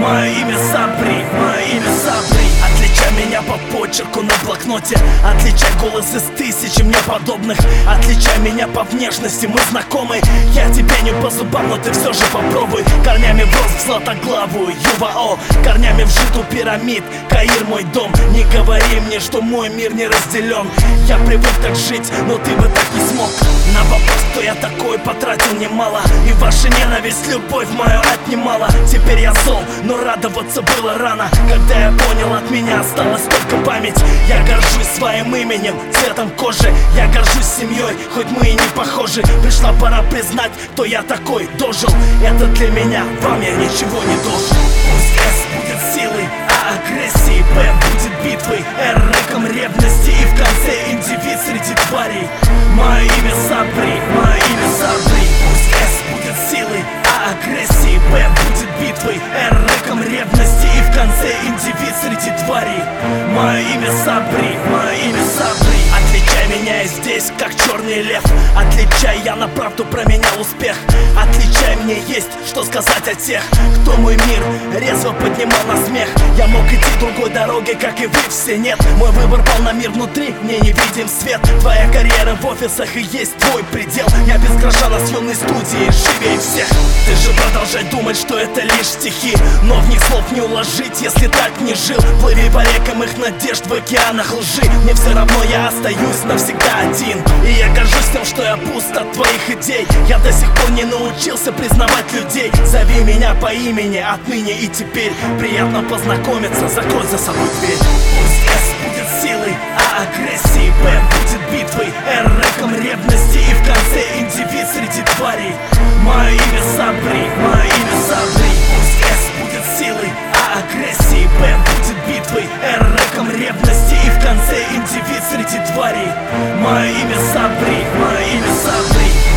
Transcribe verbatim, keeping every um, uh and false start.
Мое имя Сабри, мое имя Сабри. Отличай меня по почерку на блокноте, отличай голос из тысячи мне подобных, отличай меня по внешности, мы знакомы. Я тебе не по зубам, но ты все же попробуй. Корнями в рост в златоглавую ЮВАО, корнями в житу пирамид, Каир мой дом. Не говори мне, что мой мир не разделен. Я привык так жить, но ты бы так не смог. На вопрос, кто я такой, потратил немало, и ваша ненависть любовь мою отнимала. Теперь я зол, но радоваться было рано. Когда я понял, от меня осталась только память. Я горжусь своим именем, цветом кожи. Я горжусь семьей, хоть мы и не похожи. Пришла пора признать, кто я такой, дожил. Это для меня, вам я ничего не должен. Пусть S будет силой, а агрессией Б будет битвой, R рэком ревности, и в конце индивид среди тварей. Мое имя Сабри, мое имя Сабри. Пусть S будет силой, а агрессией Б будет битвой, R рэком ревности, и в конце индивид среди тварей. Мое имя Сабри, мое имя Сабри. Отличай меня и здесь, как черный лев. Отличай, я на правду променял успех. Отличай, мне есть что сказать о тех, кто мой мир резво поднимал на смех. Я мог идти другой дорогой, как и вы все, нет. Мой выбор пал на мир внутри, мне не видим свет. Твоя карьера в офисах и есть твой предел. Я без гроша на съемной студии, живее всех. Ты же продолжай думать, что это лишь стихи, но в них слов не уложить, если так не жил. Плыви по рекам их надежд в океанах лжи. Мне все равно, я остаюсь навсегда один, и я горжусь тем, что я пуст от твоих идей. Я до сих пор не научился признавать людей. Зови меня по имени отныне и теперь. Приятно познакомиться, закрой за собой дверь. Пусть S будет силой, а агрессией Б будет битвой, R рэком ревности, и в конце индивид среди тварей. Мое имя Сабри, мое имя Сабри. Пусть S будет силой, а агрессией Б будет битвой, R рэком ревности, и в конце индивид среди тварей. Мое имя Сабри, мое имя Сабри.